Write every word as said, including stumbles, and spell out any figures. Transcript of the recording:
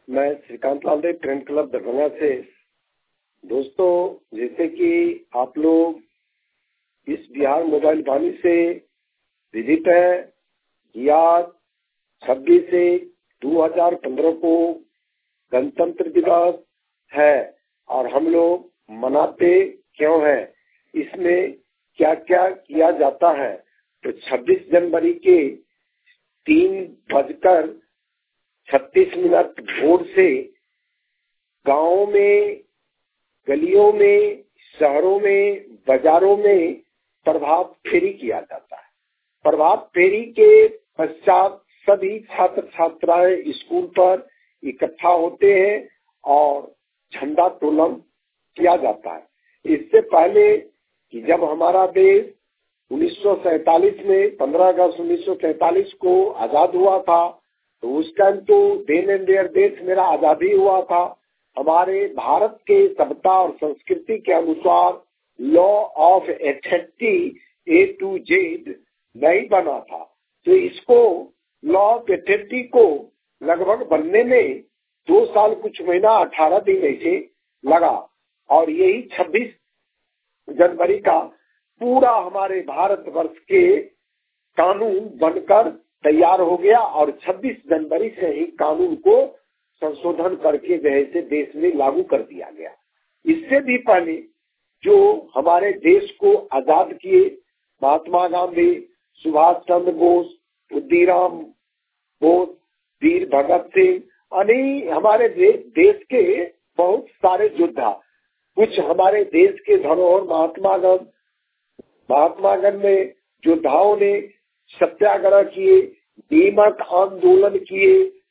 मैं Shrikant Lal Dev trend club Darbhanga से। दोस्तों, जैसे कि आप लोग इस बिहार मोबाइल वाणी से विदित है, यह छब्बीस एक दो हजार पंद्रह को गणतंत्र दिवस है और हम लोग मनाते क्यों हैं, इसमें क्या क्या किया जाता है। तो छब्बीस जनवरी के तीन बजकर छत्तीस मिनट भोर से गांवों में, गलियों में, शहरों में, बाजारों में प्रभात फेरी किया जाता है। प्रभात फेरी के पश्चात सभी छात्र छात्राएं स्कूल पर इकट्ठा होते हैं और झंडा तोलन किया जाता है। इससे पहले कि जब हमारा देश उन्नीस सौ सैतालीस में पंद्रह अगस्त उन्नीस सौ सैतालीस को आजाद हुआ था, तो उस टाइम तो देन एंड देयर देश मेरा आजादी हुआ था। हमारे भारत के सभ्यता और संस्कृति के अनुसार लॉ ऑफ एथेटी ए टू जेड नहीं बना था। तो इसको लॉ ऑफ एथेटी को लगभग बनने में दो साल कुछ महीना अठारह दिन ऐसे लगा और यही छब्बीस जनवरी का पूरा हमारे भारतवर्ष के कानून बनकर तैयार हो गया और छब्बीस जनवरी से ही कानून को संशोधन करके जैसे देश में लागू कर दिया गया। इससे भी पहले जो हमारे देश को आजाद किए महात्मा गांधी, सुभाष चंद्र बोस, खुदीराम बोस, वीर भगत सिंह, अनेक हमारे देश के बहुत सारे योद्धा, कुछ हमारे देश के धरोहर महात्मा गांधी महात्मा गांधी योद्धाओं ने सत्याग्रह किए, नीमक आंदोलन किए,